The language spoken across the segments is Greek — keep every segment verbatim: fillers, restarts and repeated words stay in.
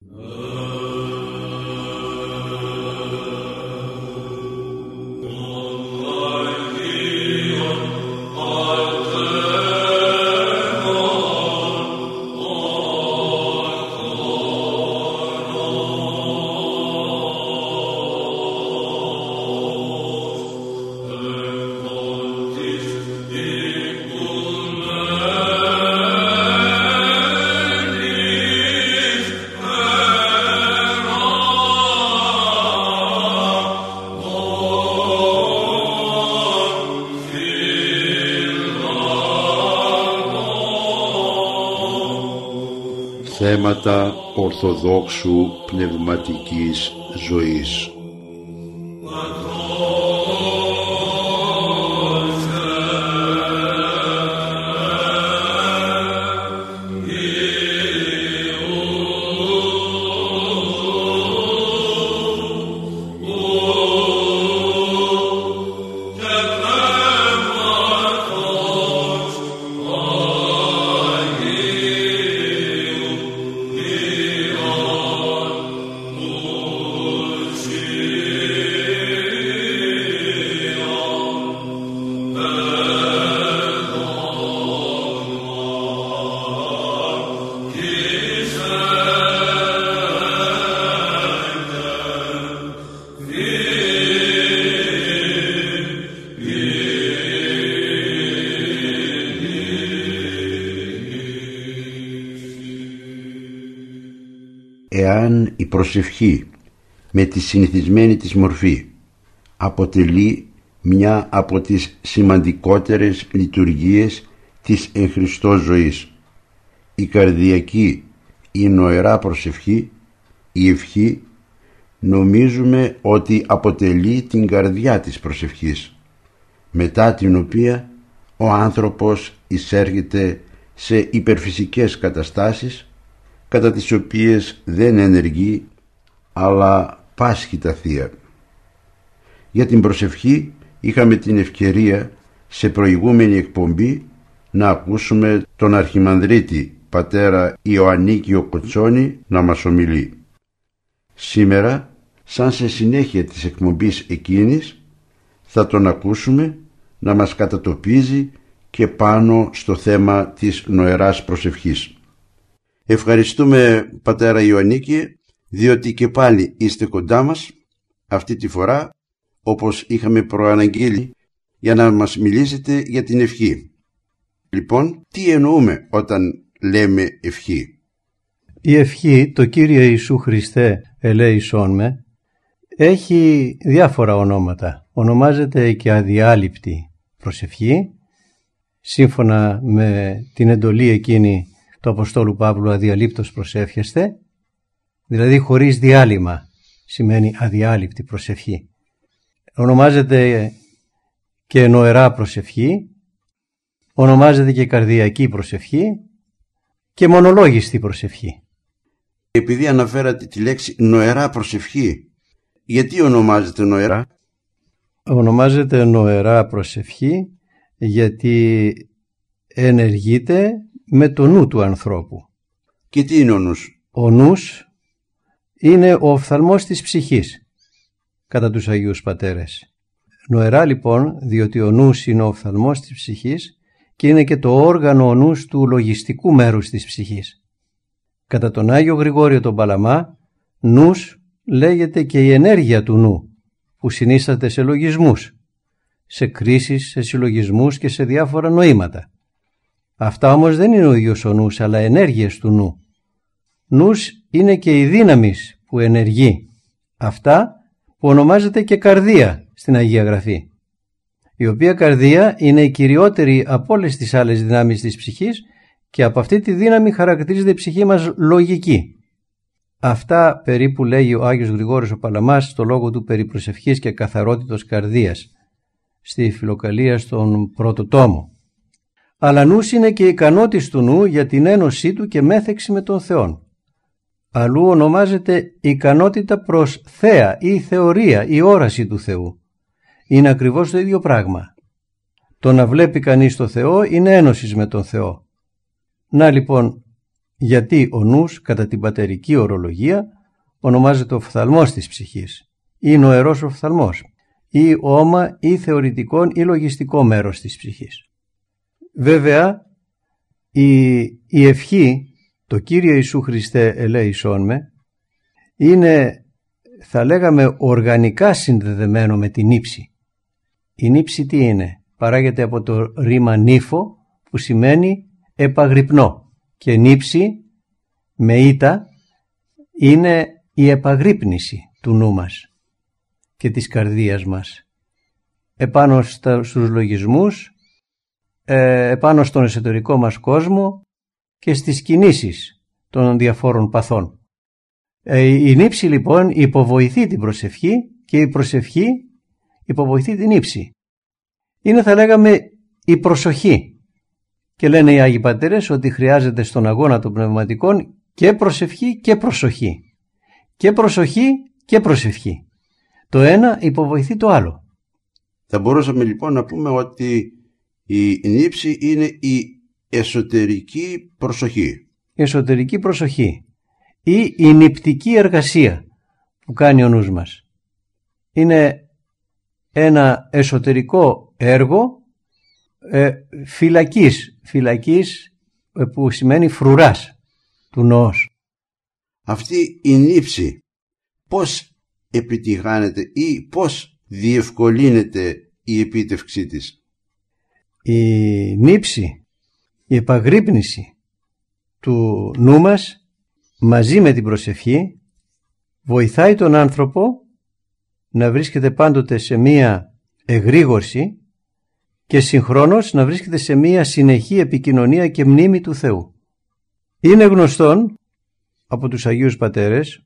Θέματα ορθοδόξου πνευματικής ζωής. Εάν η προσευχή με τη συνηθισμένη της μορφή αποτελεί μια από τις σημαντικότερες λειτουργίες της εν Χριστώ ζωής, η καρδιακή, η νοερά προσευχή, η ευχή, νομίζουμε ότι αποτελεί την καρδιά της προσευχής, μετά την οποία ο άνθρωπος εισέρχεται σε υπερφυσικές καταστάσεις, κατά τις οποίες δεν ενεργεί αλλά πάσχει τα θεία. Για την προσευχή είχαμε την ευκαιρία σε προηγούμενη εκπομπή να ακούσουμε τον Αρχιμανδρίτη πατέρα Ιωαννίκιο Κοτσόνη να μας ομιλεί. Σήμερα, σαν σε συνέχεια της εκπομπής εκείνης, θα τον ακούσουμε να μας κατατοπίζει και πάνω στο θέμα της νοεράς προσευχής. Ευχαριστούμε πατέρα Ιωαννίκη, διότι και πάλι είστε κοντά μας, αυτή τη φορά όπως είχαμε προαναγγείλει, για να μας μιλήσετε για την ευχή. Λοιπόν, τι εννοούμε όταν λέμε ευχή? Η ευχή, το Κύριε Ιησού Χριστέ ελέησόν με, έχει διάφορα ονόματα. Ονομάζεται και αδιάλειπτη προσευχή, σύμφωνα με την εντολή εκείνη του Αποστόλου Παύλου, αδιαλείπτως προσεύχεστε, δηλαδή χωρίς διάλειμμα σημαίνει αδιάλειπτη προσευχή. Ονομάζεται και νοερά προσευχή, ονομάζεται και καρδιακή προσευχή και μονολόγιστη προσευχή. Επειδή αναφέρατε τη λέξη νοερά προσευχή, γιατί ονομάζεται νοερά? Ονομάζεται νοερά προσευχή γιατί ενεργείται με το νου του ανθρώπου. Και τι είναι ο νους? Ο νους είναι ο οφθαλμός της ψυχής, κατά τους Αγίους Πατέρες. Νοερά λοιπόν, διότι ο νους είναι ο οφθαλμός της ψυχής και είναι και το όργανο ο νους του λογιστικού μέρους της ψυχής. Κατά τον Άγιο Γρηγόριο τον Παλαμά, νους λέγεται και η ενέργεια του νου, που συνίσταται σε λογισμούς, σε κρίσεις, σε συλλογισμούς και σε διάφορα νοήματα. Αυτά όμως δεν είναι ο ίδιος ο νους, αλλά ενέργειες του νου. Νους είναι και η δύναμη που ενεργεί. Αυτά που ονομάζεται και καρδία στην Αγία Γραφή, η οποία καρδία είναι η κυριότερη από όλες τις άλλες δυνάμεις της ψυχής και από αυτή τη δύναμη χαρακτηρίζεται η ψυχή μας λογική. Αυτά περίπου λέγει ο Άγιος Γρηγόριος ο Παλαμάς στο λόγο του περί προσευχής και καθαρότητος καρδίας, στη Φιλοκαλία στον πρώτο τόμο. Αλλά νους είναι και η ικανότης του νου για την ένωσή του και μέθεξη με τον Θεόν. Αλλού ονομάζεται ικανότητα προς θέα ή θεωρία ή όραση του Θεού. Είναι ακριβώς το ίδιο πράγμα. Το να βλέπει κανείς το Θεό είναι ένωσης με τον Θεό. Να λοιπόν, γιατί ο νους κατά την πατερική ορολογία ονομάζεται οφθαλμός της ψυχής ή νοερός οφθαλμός ή όμα ή θεωρητικών ή λογιστικό μέρος της ψυχής. Βέβαια η, η ευχή, το Κύριε Ιησού Χριστέ ελέησόν με, είναι, θα λέγαμε, οργανικά συνδεδεμένο με την ύψη. Η νύψη τι είναι? Παράγεται από το ρήμα νύφο, που σημαίνει επαγρυπνώ, και νύψη με ήτα είναι η επαγρύπνηση του νου μας και της καρδίας μας επάνω στα, στους λογισμούς, ε, επάνω στον εσωτερικό μας κόσμο και στις κινήσεις των διαφόρων παθών. Ε, η νύψη λοιπόν υποβοηθεί την προσευχή και η προσευχή υποβοηθεί την νύψη. Είναι, θα λέγαμε, η προσοχή. Και λένε οι Άγιοι Πατέρες ότι χρειάζεται στον αγώνα των πνευματικών και προσευχή και προσοχή. Και προσοχή και προσευχή. Το ένα υποβοηθεί το άλλο. Θα μπορούσαμε λοιπόν να πούμε ότι η νύψη είναι η εσωτερική προσοχή. Η εσωτερική προσοχή ή η νηπτική εργασία που κάνει ο νους μας. Είναι ένα εσωτερικό έργο ε, φυλακής, φυλακής ε, που σημαίνει φρουράς του νοός. Αυτή η νύψη πώς επιτυγχάνεται ή πώς διευκολύνεται η επίτευξή της? Η νύψη, η επαγρύπνηση του νου μας μαζί με την προσευχή βοηθάει τον άνθρωπο να βρίσκεται πάντοτε σε μία εγρήγορση και συγχρόνως να βρίσκεται σε μία συνεχή επικοινωνία και μνήμη του Θεού. Είναι γνωστόν από τους Αγίους Πατέρες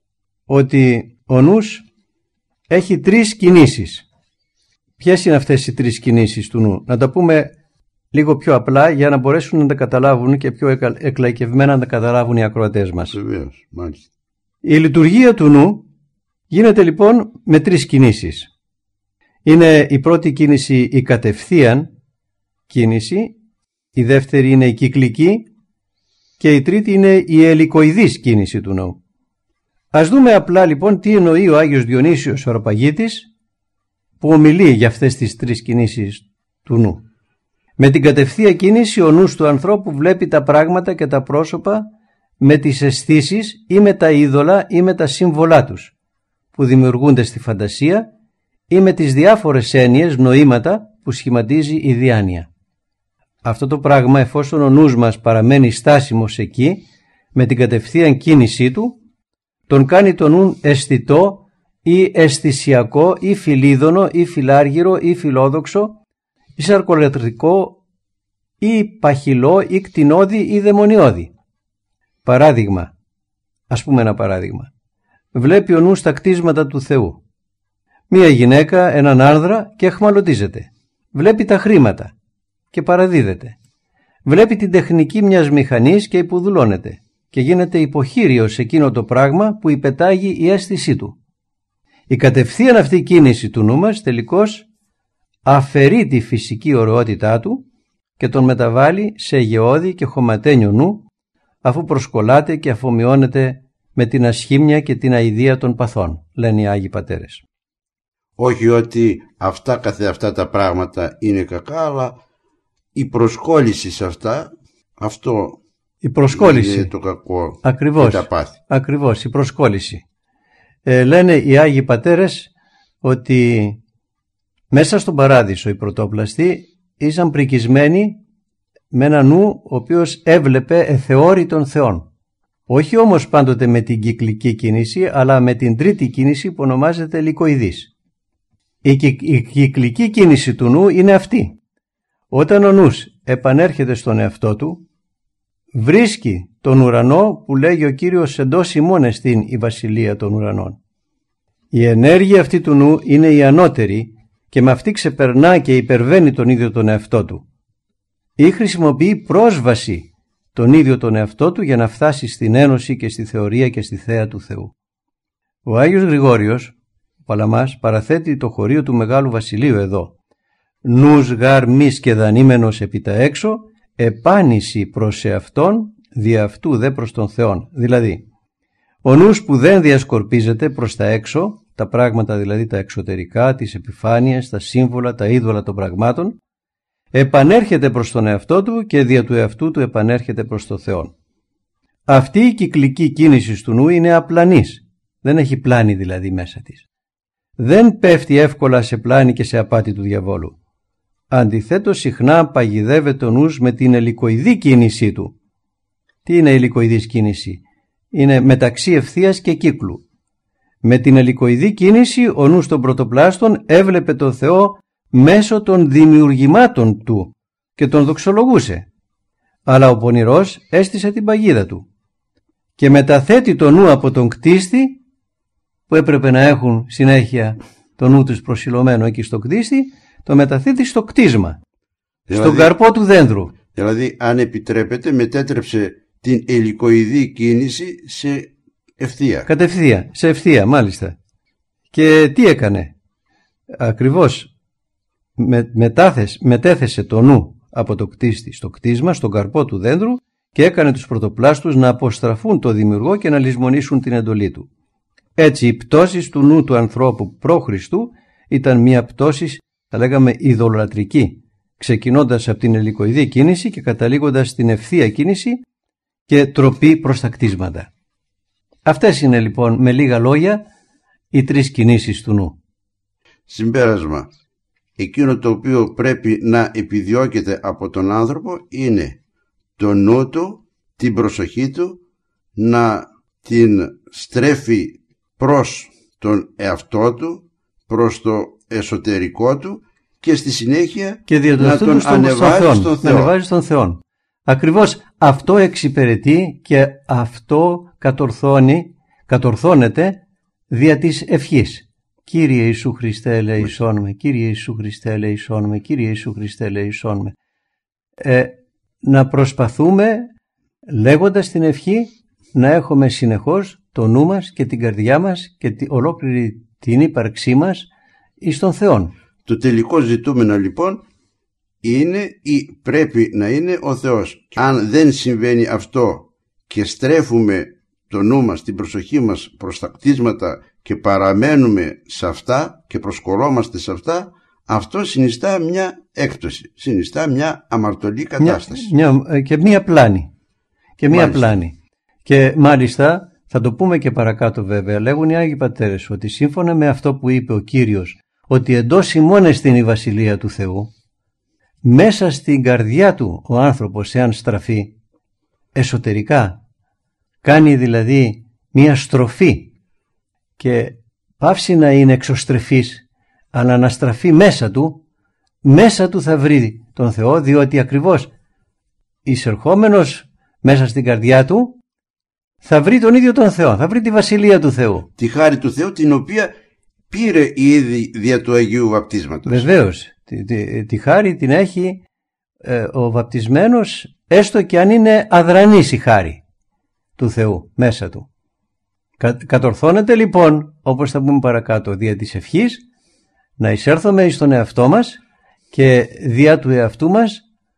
ότι ο νους έχει τρεις κινήσεις. Ποιες είναι αυτές οι τρεις κινήσεις του νου? Να τα πούμε λίγο πιο απλά για να μπορέσουν να τα καταλάβουν και πιο εκλαϊκευμένα να τα καταλάβουν οι ακροατές μας. Βεβαίως, μάλιστα. Η λειτουργία του νου γίνεται λοιπόν με τρεις κινήσεις. Είναι η πρώτη κίνηση η κατευθείαν κίνηση, η δεύτερη είναι η κυκλική και η τρίτη είναι η ελικοειδής κίνηση του νου. Ας δούμε απλά λοιπόν τι εννοεί ο Άγιος Διονύσιος ο Αροπαγίτης που ομιλεί για αυτές τις τρεις κινήσεις του νου. Με την κατευθείαν κίνηση ο νους του ανθρώπου βλέπει τα πράγματα και τα πρόσωπα με τις αισθήσεις ή με τα είδωλα ή με τα σύμβολά τους που δημιουργούνται στη φαντασία ή με τις διάφορες έννοιες, νοήματα που σχηματίζει η διάνοια. Αυτό το πράγμα, εφόσον ο νους μας παραμένει στάσιμος εκεί με την κατευθείαν κίνησή του, τον κάνει το νου αισθητό ή αισθησιακό ή φιλίδωνο ή φιλάργυρο ή φιλόδοξο ή σαρκολατρικό ή παχυλό ή κτηνώδη ή δαιμονιώδη. Παράδειγμα, ας πούμε ένα παράδειγμα. Βλέπει ο νους τα κτίσματα του Θεού. Μία γυναίκα, έναν άνδρα και αιχμαλωτίζεται. Βλέπει τα χρήματα και παραδίδεται. Βλέπει την τεχνική μιας μηχανής και υποδουλώνεται και γίνεται υποχείριο σε εκείνο το πράγμα που υπετάγει η αίσθησή του. Η κατευθείαν αυτή κίνηση του νου μας τελικώς αφαιρεί τη φυσική ωραιότητά του και τον μεταβάλλει σε γεώδη και χωματένιο νου, αφού προσκολάται και αφομοιώνεται με την ασχήμια και την αηδία των παθών, λένε οι Άγιοι Πατέρες. Όχι ότι αυτά καθεαυτά τα πράγματα είναι κακά, αλλά η προσκόλληση σε αυτά, αυτό η προσκόλληση είναι το κακό. Ακριβώς, και τα πάθη. Ακριβώς, η προσκόλληση. Ε, λένε οι Άγιοι Πατέρες ότι μέσα στον Παράδεισο οι πρωτόπλαστοι ήσαν πρικισμένοι με ένα νου ο οποίος έβλεπε εθεώρητων θεών. Όχι όμως πάντοτε με την κυκλική κίνηση, αλλά με την τρίτη κίνηση που ονομάζεται λυκοειδής. Η, κυ, η κυκλική κίνηση του νου είναι αυτή. Όταν ο νους επανέρχεται στον εαυτό του, βρίσκει τον ουρανό που λέγει ο Κύριος εντός ημών εστίν η βασιλεία των ουρανών. Η ενέργεια αυτή του νου είναι η ανώτερη και με αυτή ξεπερνά και υπερβαίνει τον ίδιο τον εαυτό του. Ή χρησιμοποιεί πρόσβαση τον ίδιο τον εαυτό του για να φτάσει στην ένωση και στη θεωρία και στη θέα του Θεού. Ο Άγιος Γρηγόριος, ο Παλαμάς, παραθέτει το χωρίο του Μεγάλου Βασιλείου εδώ. Νους γάρ μη σκεδανήμενος επί τα έξω, επάνηση προς εαυτόν, δι' αυτού δε προς τον Θεόν. Δηλαδή, ο νους που δεν διασκορπίζεται προς τα έξω, τα πράγματα δηλαδή τα εξωτερικά, τις επιφάνειες, τα σύμβολα, τα είδωλα των πραγμάτων, επανέρχεται προς τον εαυτό του και δια του εαυτού του επανέρχεται προς τον Θεό. Αυτή η κυκλική κίνηση του νου είναι απλανής, δεν έχει πλάνη δηλαδή μέσα της. Δεν πέφτει εύκολα σε πλάνη και σε απάτη του διαβόλου. Αντιθέτως, συχνά παγιδεύεται ο νους με την ελικοειδή κίνησή του. Τι είναι η ελικοειδής κίνηση? Είναι μεταξύ ευθείας και κύκλου. Με την ελικοειδή κίνηση ο νους των πρωτοπλάστων έβλεπε τον Θεό μέσω των δημιουργημάτων του και τον δοξολογούσε. Αλλά ο πονηρός έστησε την παγίδα του και μεταθέτει το νου από τον κτίστη, που έπρεπε να έχουν συνέχεια το νου τους προσιλωμένο εκεί στο κτίστη, το μεταθέτει στο κτίσμα, δηλαδή, στον καρπό του δένδρου. Δηλαδή, αν επιτρέπετε, μετέτρεψε την ελικοειδή κίνηση σε ευθεία. Κατευθεία, σε ευθεία μάλιστα. Και τι έκανε? Ακριβώς με, μετάθεσε, μετέθεσε το νου από το κτίστη στο κτίσμα, στον καρπό του δένδρου, και έκανε τους πρωτοπλάστους να αποστραφούν το δημιουργό και να λησμονήσουν την εντολή του. Έτσι, η πτώση του νου του ανθρώπου προ Χριστού ήταν μια πτώση, θα λέγαμε, ειδωλολατρική, ξεκινώντας από την ελικοειδή κίνηση και καταλήγοντας στην ευθεία κίνηση και τροπή προς τα κτίσματα. Αυτές είναι λοιπόν με λίγα λόγια οι τρεις κινήσεις του νου. Συμπέρασμα. Εκείνο το οποίο πρέπει να επιδιώκεται από τον άνθρωπο είναι το νου του, την προσοχή του, να την στρέφει προς τον εαυτό του, προς το εσωτερικό του και στη συνέχεια και να τον στον, ανεβάζει στον, στον Θεό. Να ανεβάζει στον Θεό. Ακριβώς αυτό εξυπηρετεί και αυτό κατορθώνει, κατορθώνεται δια της ευχής. Κύριε Ιησού Χριστέ ελεησόν με, Κύριε Ιησού Χριστέ ελεησόν με, Κύριε Ιησού Χριστέ ελεησόν με. Ε, να προσπαθούμε λέγοντας την ευχή να έχουμε συνεχώς το νου μας και την καρδιά μας και τη, ολόκληρη την ύπαρξή μας εις τον Θεόν. Το τελικό ζητούμενο λοιπόν είναι ή πρέπει να είναι ο Θεός. Αν δεν συμβαίνει αυτό και στρέφουμε το νου μας, την προσοχή μας προς τα κτίσματα και παραμένουμε σε αυτά και προσκολόμαστε σε αυτά, αυτό συνιστά μια έκπτωση, συνιστά μια αμαρτωλή κατάσταση. Μια, μια, και μια πλάνη. Και μια Μάλιστα. πλάνη. Και μάλιστα θα το πούμε και παρακάτω βέβαια, λέγουν οι Άγιοι Πατέρες ότι σύμφωνα με αυτό που είπε ο Κύριος, ότι εντός ημών εστιν η Βασιλεία του Θεού, μέσα στην καρδιά του ο άνθρωπος, εάν στραφεί εσωτερικά, κάνει δηλαδή μία στροφή και πάυσει να είναι εξωστρεφής, αλλά να στραφεί μέσα του, μέσα του θα βρει τον Θεό, διότι ακριβώς εισερχόμενος μέσα στην καρδιά του θα βρει τον ίδιο τον Θεό, θα βρει τη Βασιλεία του Θεού. Τη χάρη του Θεού, την οποία πήρε ήδη δια του Αγίου Βαπτίσματος. Βεβαίως, τη, τη, τη χάρη την έχει ε, ο βαπτισμένος, έστω και αν είναι αδρανής η χάρη του Θεού μέσα του. Κα, κατορθώνεται λοιπόν, όπως θα πούμε παρακάτω, δια της ευχής να εισέρθουμε στον εαυτό μας και δια του εαυτού μας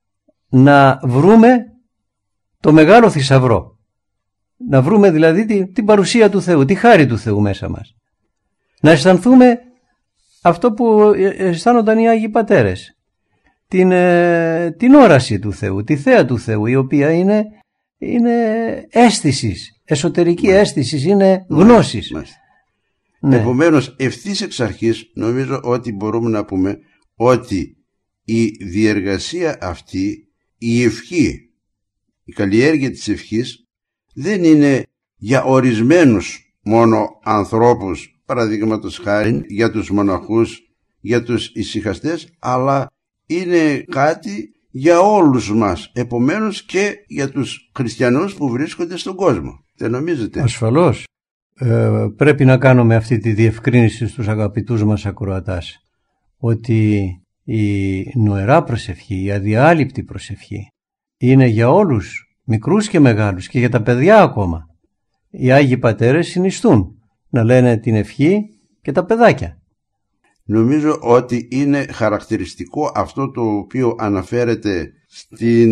να βρούμε το μεγάλο θησαυρό. Να βρούμε δηλαδή την, την παρουσία του Θεού, τη χάρη του Θεού μέσα μας. Να αισθανθούμε αυτό που αισθάνονταν οι Άγιοι Πατέρες. Την, ε, την όραση του Θεού, τη θέα του Θεού, η οποία είναι, είναι αίσθησης, εσωτερική αίσθηση, είναι γνώσης. Ναι. Επομένως, ευθύς εξ αρχής νομίζω ότι μπορούμε να πούμε ότι η διεργασία αυτή, η ευχή, η καλλιέργεια της ευχής δεν είναι για ορισμένους μόνο ανθρώπους, παραδείγματος χάριν για τους μοναχούς, για τους ησυχαστές, αλλά είναι κάτι για όλους μας, επομένως και για τους χριστιανούς που βρίσκονται στον κόσμο. Δεν νομίζετε? Ασφαλώς. Ε, πρέπει να κάνουμε αυτή τη διευκρίνηση στους αγαπητούς μας ακροατάς, ότι η νοερά προσευχή, η αδιάλειπτη προσευχή είναι για όλους, μικρούς και μεγάλους, και για τα παιδιά ακόμα. Οι Άγιοι Πατέρες συνιστούν να λένε την ευχή και τα παιδάκια. Νομίζω ότι είναι χαρακτηριστικό αυτό το οποίο αναφέρεται στην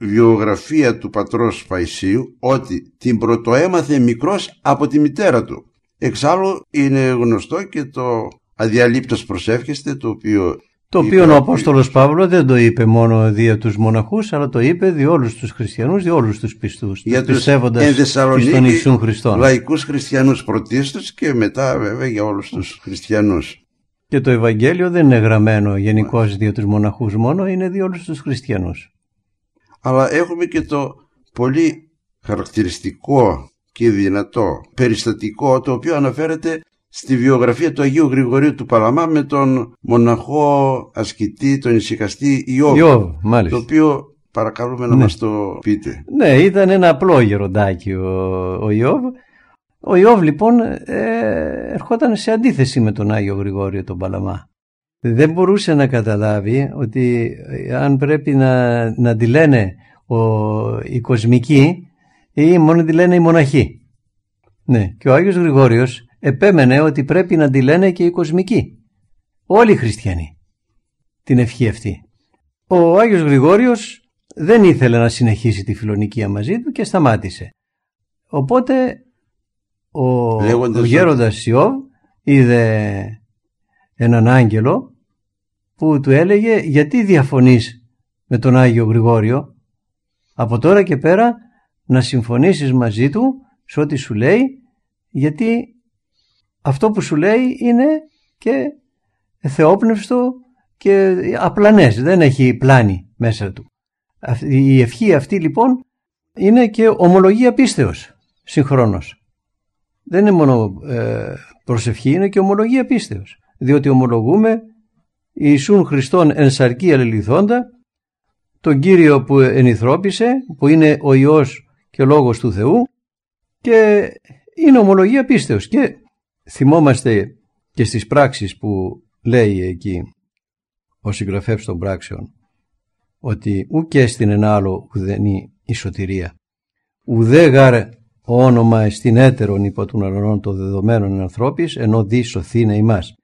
βιογραφία του πατρός Παϊσίου ότι την πρωτοέμαθε μικρός από τη μητέρα του. Εξάλλου είναι γνωστό και το αδιαλείπτως προσεύχεστε, το οποίο το οποίο ο Απόστολος Παύλος δεν το είπε μόνο δια τους μοναχούς, αλλά το είπε δι' όλους τους χριστιανούς, δι' όλους τους πιστούς, για τους πιστεύοντας εις τον Ιησούν Χριστόν. Λαϊκούς χριστιανούς πρωτίστως και μετά βέβαια για όλους τους χριστιανούς. Και το Ευαγγέλιο δεν είναι γραμμένο γενικώς δια τους μοναχούς μόνο, είναι δι' όλους τους χριστιανούς. Αλλά έχουμε και το πολύ χαρακτηριστικό και δυνατό περιστατικό, το οποίο αναφέρεται στη βιογραφία του Αγίου Γρηγορίου του Παλαμά με τον μοναχό ασκητή, τον ησυχαστή Ιώβ, Ιώβ, μάλιστα. Το οποίο παρακαλούμε να ναι. μας το πείτε. Ναι, ήταν ένα απλό γεροντάκι ο, ο Ιώβ. Ο Ιώβ λοιπόν ε, ερχόταν σε αντίθεση με τον Άγιο Γρηγόριο τον Παλαμά. Δεν μπορούσε να καταλάβει ότι αν πρέπει να, να τη λένε ο, οι κοσμικοί ή μόνο τη λένε οι μοναχοί. Ναι, και ο Άγιος Γρηγόριος επέμενε ότι πρέπει να τη λένε και οι κοσμικοί. Όλοι οι χριστιανοί την ευχή αυτή. Ο Άγιος Γρηγόριος δεν ήθελε να συνεχίσει τη φιλονικία μαζί του και σταμάτησε. Οπότε ο, ο γέροντας Ιώβ είδε έναν άγγελο που του έλεγε γιατί διαφωνείς με τον Άγιο Γρηγόριο, από τώρα και πέρα να συμφωνήσεις μαζί του σε ό,τι σου λέει, γιατί αυτό που σου λέει είναι και θεόπνευστο και απλανές, δεν έχει πλάνη μέσα του. Η ευχή αυτή λοιπόν είναι και ομολογία πίστεως συγχρόνως. Δεν είναι μόνο ε, προσευχή, είναι και ομολογία πίστεως, διότι ομολογούμε Ιησούν Χριστόν εν σαρκή αλληληθώντα, τον Κύριο που ενηθρώπισε, που είναι ο Υιός και Λόγος του Θεού, και είναι ομολογία πίστεως. Και θυμόμαστε και στις πράξεις που λέει εκεί ο συγγραφεύς των πράξεων ότι ουκ έστιν εν άλλο ουδενή η σωτηρία, ουδέ γάρ όνομα εστιν έτερον υπό των ουρανών των δεδομένων ανθρώπης, ενώ δι σωθήνε ημάς.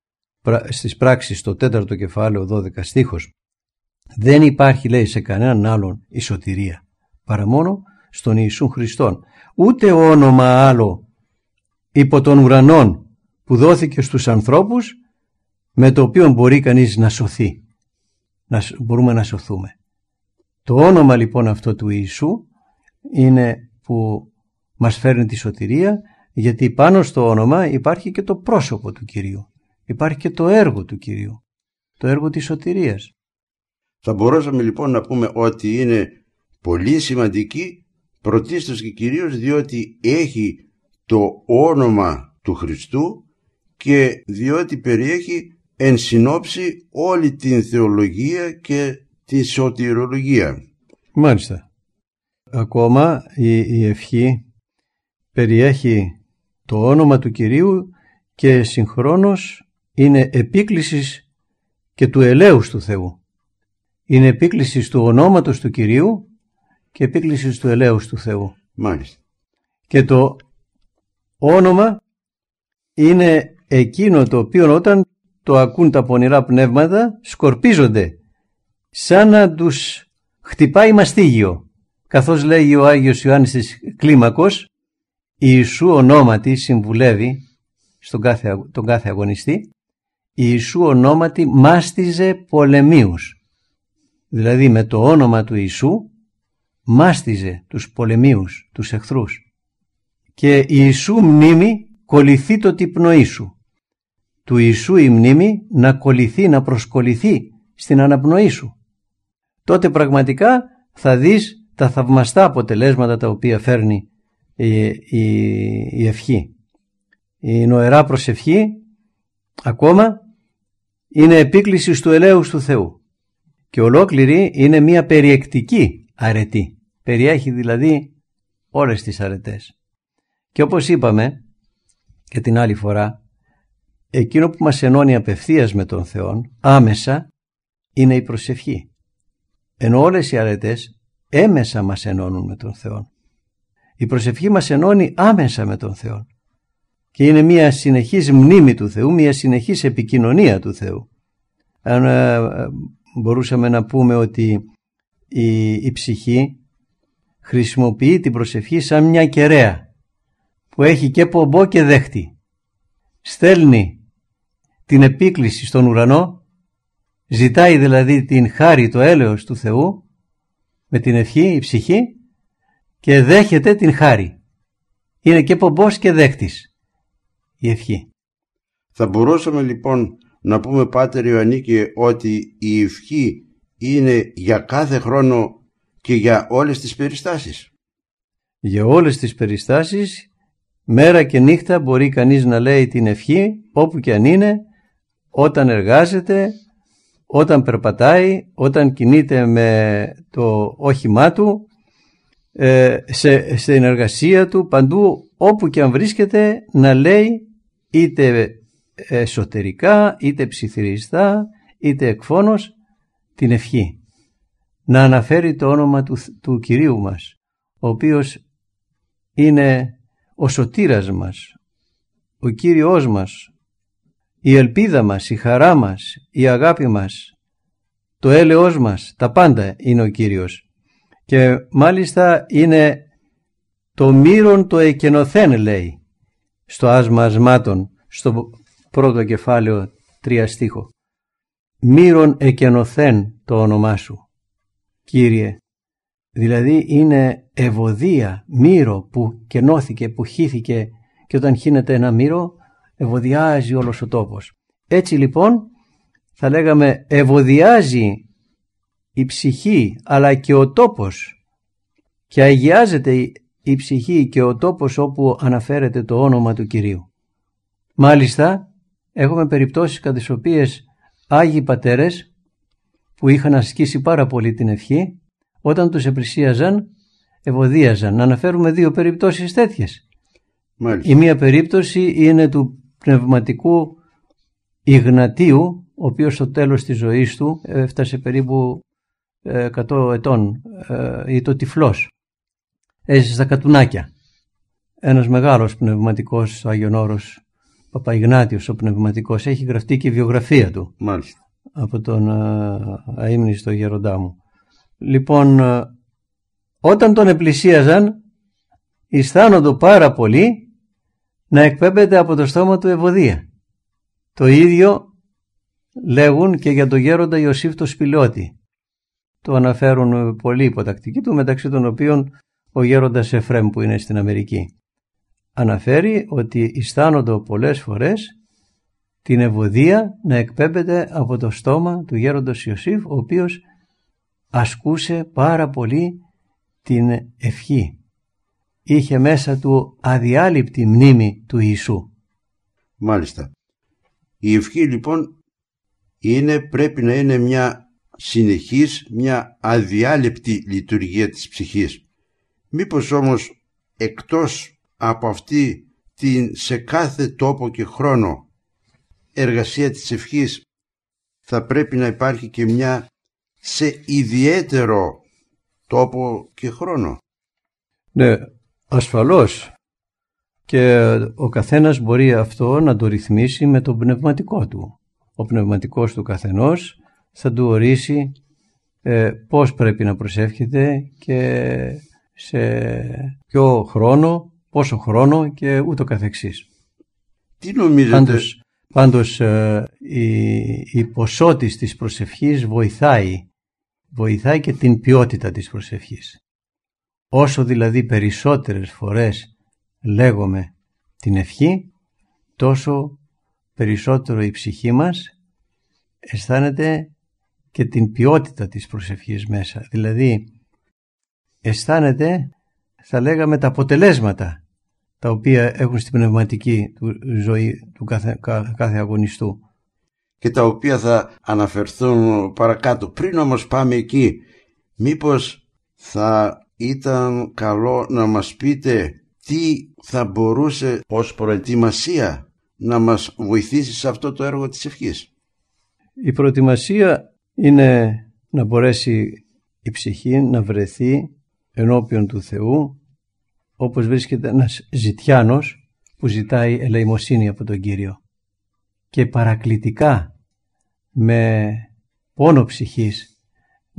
Στις πράξεις το τέταρτο κεφάλαιο δώδεκα στίχος, δεν υπάρχει λέει σε κανέναν άλλον η σωτηρία παρά μόνο στον Ιησούν Χριστόν. Ούτε όνομα άλλο υπό των ουρανών που δόθηκε στους ανθρώπους με το οποίο μπορεί κανείς να σωθεί, να μπορούμε να σωθούμε. Το όνομα λοιπόν αυτό του Ιησού είναι που μας φέρνει τη σωτηρία, γιατί πάνω στο όνομα υπάρχει και το πρόσωπο του Κυρίου, υπάρχει και το έργο του Κυρίου, το έργο της σωτηρίας. Θα μπορούσαμε λοιπόν να πούμε ότι είναι πολύ σημαντική πρωτίστως και κυρίως διότι έχει το όνομα του Χριστού και διότι περιέχει εν συνόψη όλη την θεολογία και τη σωτηρολογία. Μάλιστα. Ακόμα η, η ευχή περιέχει το όνομα του Κυρίου και συγχρόνως είναι επίκλησης και του ελέους του Θεού. Είναι επίκλησης του ονόματος του Κυρίου και επίκλησης του ελέους του Θεού. Μάλιστα. Και το όνομα είναι εκείνο το οποίο όταν το ακούν τα πονηρά πνεύματα σκορπίζονται σαν να τους χτυπάει μαστίγιο, καθώς λέγει ο Άγιος Ιωάννης της Κλίμακος, Ιησού ονόματι συμβουλεύει στον κάθε, τον κάθε αγωνιστή, Ιησού ονόματι μάστιζε πολεμίους. Δηλαδή με το όνομα του Ιησού μάστιζε τους πολεμίους, τους εχθρούς. Και Ιησού μνήμη κολληθεί το τη πνοή σου. Του Ιησού η μνήμη να κολληθεί, να προσκοληθεί στην αναπνοή σου. Τότε πραγματικά θα δεις τα θαυμαστά αποτελέσματα τα οποία φέρνει η, η, η ευχή. Η νοερά προσευχή ακόμα είναι επίκληση του ελέους του Θεού. Και ολόκληρη είναι μια περιεκτική αρετή. Περιέχει δηλαδή όλες τις αρετές. Και όπως είπαμε και την άλλη φορά, εκείνο που μας ενώνει απευθείας με τον Θεό, άμεσα, είναι η προσευχή. Ενώ όλες οι αρετές έμεσα μας ενώνουν με τον Θεό. Η προσευχή μας ενώνει άμεσα με τον Θεό. Και είναι μια συνεχής μνήμη του Θεού, μια συνεχής επικοινωνία του Θεού. Αν ε, μπορούσαμε να πούμε ότι η, η ψυχή χρησιμοποιεί την προσευχή σαν μια κεραία που έχει και πομπό και δέχτη. Στέλνει την επίκληση στον ουρανό, ζητάει δηλαδή την χάρη, το έλεος του Θεού με την ευχή, η ψυχή, και δέχεται την χάρη. Είναι και πομπός και δέχτης η ευχή. Θα μπορούσαμε λοιπόν να πούμε, Πάτερ Ιωαννίκη, ότι η ευχή είναι για κάθε χρόνο και για όλες τις περιστάσεις? Για όλες τις περιστάσεις, μέρα και νύχτα μπορεί κανείς να λέει την ευχή όπου και αν είναι, όταν εργάζεται, όταν περπατάει, όταν κινείται με το όχημά του, σε, στην εργασία του, παντού όπου και αν βρίσκεται, να λέει είτε εσωτερικά, είτε ψιθυριστά, είτε εκφώνως την ευχή. Να αναφέρει το όνομα του, του Κυρίου μας, ο οποίος είναι ο σωτήρας μας, ο Κύριος μας, η ελπίδα μας, η χαρά μας, η αγάπη μας, το έλεος μας, τα πάντα είναι ο Κύριος. Και μάλιστα είναι το μύρον το εκενωθέν, λέει στο άσμα ασμάτων, στο πρώτο κεφάλαιο τρία στίχο. Μύρον εκενωθέν το όνομά σου, Κύριε. Δηλαδή είναι ευωδία, μύρο που κενώθηκε, που χύθηκε, και όταν χύνεται ένα μύρο ευωδιάζει όλος ο τόπος. Έτσι λοιπόν θα λέγαμε ευωδιάζει η ψυχή αλλά και ο τόπος, και αγιάζεται η ψυχή και ο τόπος όπου αναφέρεται το όνομα του Κυρίου. Μάλιστα έχουμε περιπτώσεις κατά τις οποίες Άγιοι Πατέρες που είχαν ασκήσει πάρα πολύ την ευχή, όταν τους επλησίαζαν ευωδίαζαν. Να αναφέρουμε δύο περιπτώσεις τέτοιες. Μάλιστα. Η μία περίπτωση είναι του πνευματικού Ιγνατίου, ο οποίος στο τέλος της ζωής του έφτασε περίπου εκατό ετών, ή το τυφλός, έζησε στα Κατουνάκια. Ένας μεγάλος πνευματικός, ο Άγιον Όρος Παπαϊγνάτιος ο πνευματικός, έχει γραφτεί και η βιογραφία του. Μάλιστα. Από τον αείμνηστο γέροντά μου. Λοιπόν, όταν τον επλησίαζαν, αισθάνονται πάρα πολύ να εκπέμπεται από το στόμα του ευωδία. Το ίδιο λέγουν και για τον γέροντα Ιωσήφ το Σπηλιώτη. Το αναφέρουν πολλοί υποτακτικοί του, μεταξύ των οποίων ο γέροντας Εφρέμ που είναι στην Αμερική. Αναφέρει ότι αισθάνονται πολλές φορές την ευωδία να εκπέμπεται από το στόμα του γέροντος Ιωσήφ, ο οποίος ασκούσε πάρα πολύ την ευχή. Είχε μέσα του αδιάλειπτη μνήμη του Ιησού. Μάλιστα. Η ευχή λοιπόν είναι, πρέπει να είναι μια συνεχής, μια αδιάλειπτη λειτουργία της ψυχής. Μήπως όμως εκτός από αυτή την σε κάθε τόπο και χρόνο εργασία της ευχής θα πρέπει να υπάρχει και μια σε ιδιαίτερο τόπο και χρόνο? Ναι, ασφαλώς, και ο καθένας μπορεί αυτό να το ρυθμίσει με το πνευματικό του. Ο πνευματικός του καθενός θα του ορίσει ε, πώς πρέπει να προσεύχεται και σε ποιο χρόνο, πόσο χρόνο και ούτω καθεξής. Τι νομίζετε? Πάντως, πάντως ε, η, η ποσότητα της προσευχής βοηθάει, βοηθάει και την ποιότητα της προσευχής. Όσο δηλαδή περισσότερες φορές λέγουμε την ευχή, τόσο περισσότερο η ψυχή μας αισθάνεται και την ποιότητα της προσευχής μέσα. Δηλαδή αισθάνεται, θα λέγαμε, τα αποτελέσματα τα οποία έχουν στην πνευματική του ζωή του κάθε, κάθε αγωνιστού. Και τα οποία θα αναφερθούν παρακάτω. Πριν όμως πάμε εκεί, μήπως θα ήταν καλό να μας πείτε τι θα μπορούσε ως προετοιμασία να μας βοηθήσει σε αυτό το έργο της ευχής? Η προετοιμασία είναι να μπορέσει η ψυχή να βρεθεί ενώπιον του Θεού, όπως βρίσκεται ένας ζητιάνος που ζητάει ελεημοσύνη από τον Κύριο, και παρακλητικά με πόνο ψυχής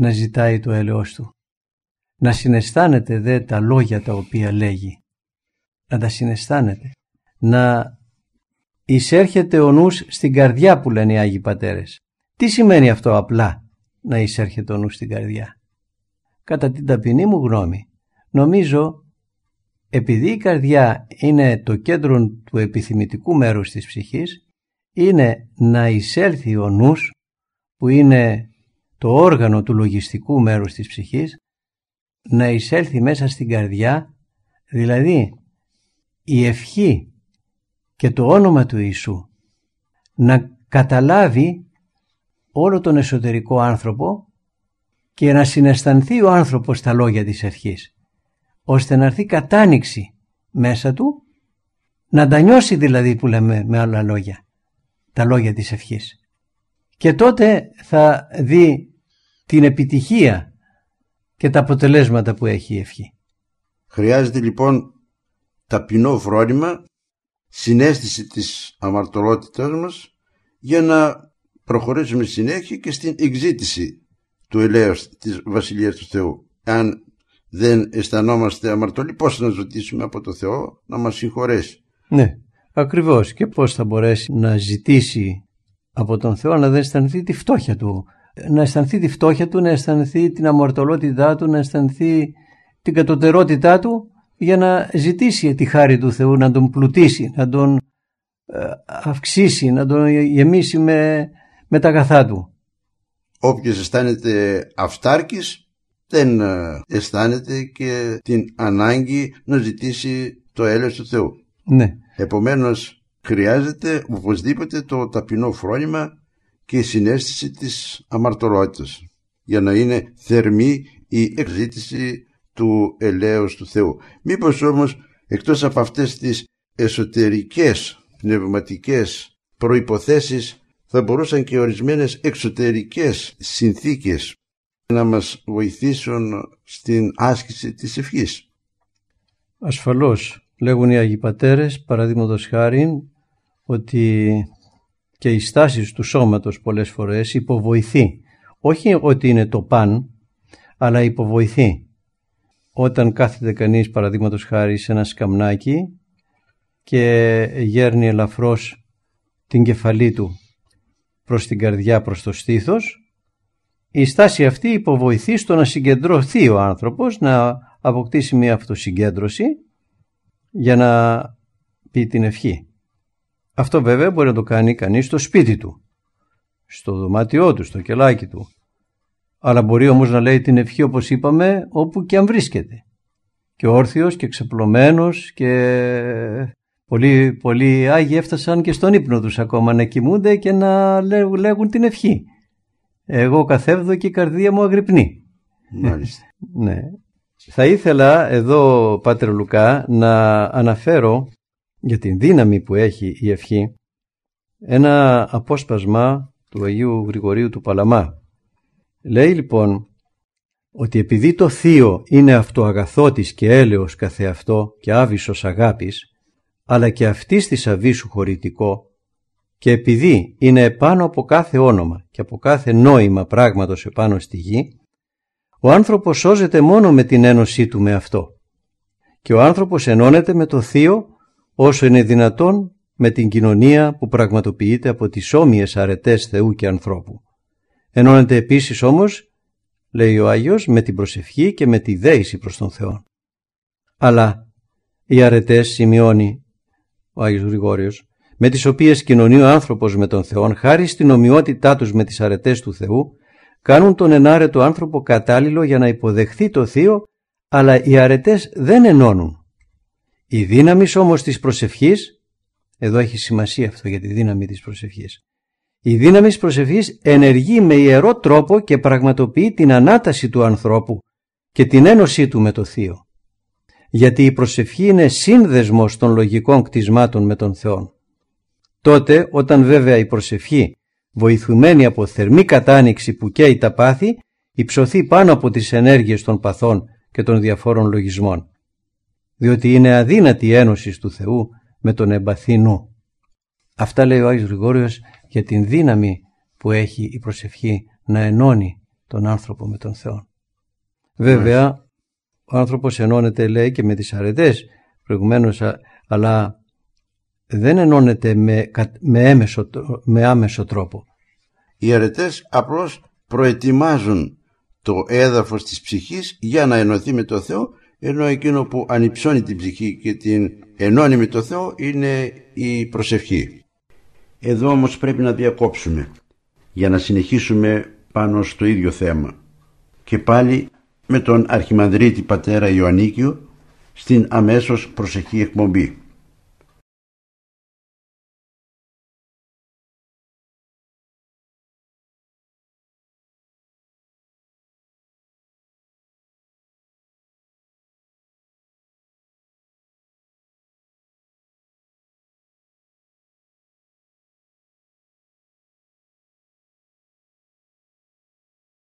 να ζητάει το έλεος του. Να συναισθάνεται δε τα λόγια τα οποία λέγει. Να τα συναισθάνεται. Να εισέρχεται ο νους στην καρδιά που λένε οι Άγιοι Πατέρες. Τι σημαίνει αυτό απλά να εισέρχεται ο νους στην καρδιά? Κατά την ταπεινή μου γνώμη, νομίζω επειδή η καρδιά είναι το κέντρο του επιθυμητικού μέρους της ψυχής, είναι να εισέλθει ο νους που είναι το όργανο του λογιστικού μέρους της ψυχής, να εισέλθει μέσα στην καρδιά, δηλαδή η ευχή και το όνομα του Ιησού να καταλάβει όλο τον εσωτερικό άνθρωπο και να συναισθανθεί ο άνθρωπος τα λόγια της ευχής, ώστε να έρθει κατάνοιξη μέσα του, να τα νιώσει δηλαδή, που λέμε με άλλα λόγια, τα λόγια της ευχής. Και τότε θα δει την επιτυχία και τα αποτελέσματα που έχει η ευχή. Χρειάζεται λοιπόν ταπεινό φρόνημα, συναίσθηση της αμαρτωλότητας μας, για να προχωρήσουμε συνέχεια και στην εξήτηση του ελέους της Βασιλείας του Θεού. Αν δεν αισθανόμαστε αμαρτωλοί, πώς να ζητήσουμε από το Θεό να μας συγχωρέσει? Ναι, ακριβώς. Και πώς θα μπορέσει να ζητήσει από τον Θεό να δεν αισθανθεί τη φτώχεια του? Να αισθανθεί τη φτώχεια του, να αισθανθεί την αμαρτωλότητά του, να αισθανθεί την κατωτερότητά του, για να ζητήσει τη χάρη του Θεού, να τον πλουτίσει, να τον αυξήσει, να τον γεμίσει με, με τα αγαθά του. Όποιος αισθάνεται αυτάρκης δεν αισθάνεται και την ανάγκη να ζητήσει το έλεος του Θεού. Ναι. Επομένως χρειάζεται οπωσδήποτε το ταπεινό φρόνημα και η συναίσθηση της αμαρτωλότητας για να είναι θερμή η εξήτηση του ελέους του Θεού. Μήπως όμως εκτός από αυτές τις εσωτερικές πνευματικές προϋποθέσεις θα μπορούσαν και ορισμένες εξωτερικές συνθήκες να μας βοηθήσουν στην άσκηση της ευχής? Ασφαλώς. Λέγουν οι Άγιοι Πατέρες, παραδείγματος χάριν, ότι και οι στάσεις του σώματος πολλές φορές υποβοηθεί. Όχι ότι είναι το παν, αλλά υποβοηθεί. Όταν κάθεται κανείς, παραδείγματος χάρη, σε ένα σκαμνάκι και γέρνει ελαφρώς την κεφαλή του προς την καρδιά, προς το στήθος, η στάση αυτή υποβοηθεί στο να συγκεντρωθεί ο άνθρωπος, να αποκτήσει μια αυτοσυγκέντρωση για να πει την ευχή. Αυτό βέβαια μπορεί να το κάνει κανείς στο σπίτι του, στο δωμάτιό του, στο κελάκι του. Αλλά μπορεί όμως να λέει την ευχή, όπως είπαμε, όπου και αν βρίσκεται. Και όρθιος και ξεπλωμένος, και πολλοί, πολλοί Άγιοι έφτασαν και στον ύπνο τους ακόμα να κοιμούνται και να λέγουν την ευχή. Εγώ καθέβδω και η καρδία μου αγρυπνεί. Μάλιστα. Ναι. Θα ήθελα εδώ, Πάτερ Λουκά, να αναφέρω για την δύναμη που έχει η ευχή ένα απόσπασμα του Αγίου Γρηγορίου του Παλαμά. Λέει λοιπόν ότι επειδή το θείο είναι αυτοαγαθότης και έλεος καθεαυτό και άβυσσος αγάπης, αλλά και αυτής της αβύσσου χωρητικό, και επειδή είναι επάνω από κάθε όνομα και από κάθε νόημα πράγματος επάνω στη γη, ο άνθρωπος σώζεται μόνο με την ένωσή του με αυτό. Και ο άνθρωπος ενώνεται με το θείο όσο είναι δυνατόν με την κοινωνία που πραγματοποιείται από τις όμοιες αρετές Θεού και ανθρώπου. Ενώνεται επίσης όμως, λέει ο Άγιος, με την προσευχή και με τη δέηση προς τον Θεό. Αλλά οι αρετές, σημειώνει ο Άγιος Γρηγόριος, με τις οποίες κοινωνεί ο άνθρωπος με τον Θεό, χάρη στην ομοιότητά τους με τις αρετές του Θεού, κάνουν τον ενάρετο άνθρωπο κατάλληλο για να υποδεχθεί το θείο, αλλά οι αρετές δεν ενώνουν. Η δύναμη όμως της προσευχής, εδώ έχει σημασία αυτό για τη δύναμη της προσευχής, η δύναμη της προσευχής ενεργεί με ιερό τρόπο και πραγματοποιεί την ανάταση του ανθρώπου και την ένωσή του με το θείο. Γιατί η προσευχή είναι σύνδεσμος των λογικών κτισμάτων με τον Θεό. Τότε, όταν βέβαια η προσευχή, βοηθουμένη από θερμή κατάνοιξη που καίει τα πάθη, υψωθεί πάνω από τις ενέργειες των παθών και των διαφόρων λογισμών. Διότι είναι αδύνατη η ένωση του Θεού με τον εμπαθή νου. Αυτά λέει ο Άγιος Γρηγόριος για την δύναμη που έχει η προσευχή να ενώνει τον άνθρωπο με τον Θεό. Βέβαια, ο άνθρωπος ενώνεται, λέει, και με τις αρετές προηγουμένως, αλλά δεν ενώνεται με, με, έμεσο, με άμεσο τρόπο. Οι αρετές απλώς προετοιμάζουν το έδαφος της ψυχής για να ενωθεί με το Θεό, ενώ εκείνο που ανυψώνει την ψυχή και την ενώνει με το Θεό είναι η προσευχή. Εδώ όμως πρέπει να διακόψουμε για να συνεχίσουμε πάνω στο ίδιο θέμα, και πάλι με τον Αρχιμανδρίτη πατέρα Ιωαννίκιο στην αμέσως προσεχή εκπομπή.